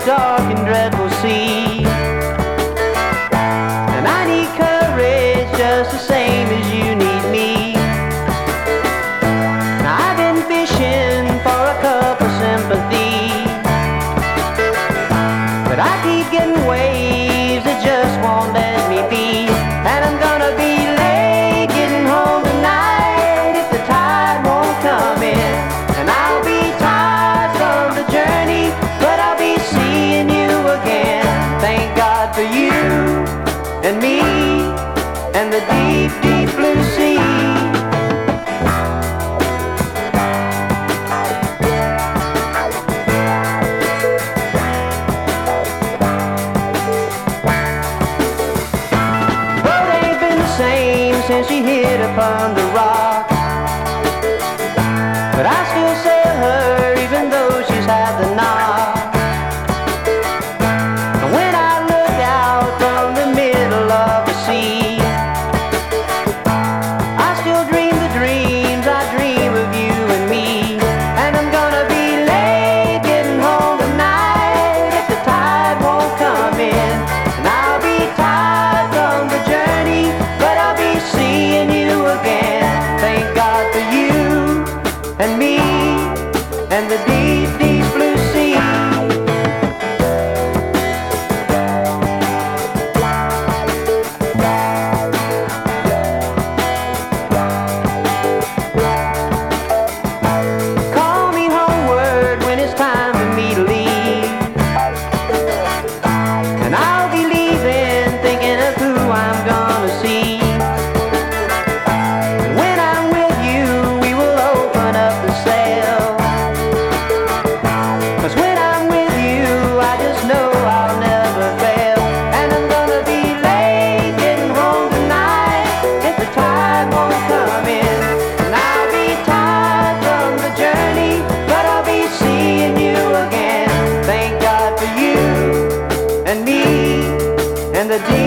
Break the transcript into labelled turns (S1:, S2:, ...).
S1: dark and dreadful sea. And I need courage just the same as you need me. Now I've been fishing for a cup of sympathy, but I keep getting waves that just won't let me be. And I'm gonna be late getting home tonight if the tide won't come in. And I'll be tired from the journey, but I'll be seeing you again. Thank God for you and me and the deep, deep blue sea. Since she hit upon the rock, but I still sail her even though she's had the knock. And when I look out from the middle of the sea, I still dream the dreams I dream of you and me. And I'm gonna be late getting home tonight if the tide won't come in. And I'll be tired from the journey, but I'll be seeing you again. Thank God for you and me and the deep, deep blue sea. Call me homeward when it's time for me to leave, and I'll be leaving thinking of who I'm gonna see. And the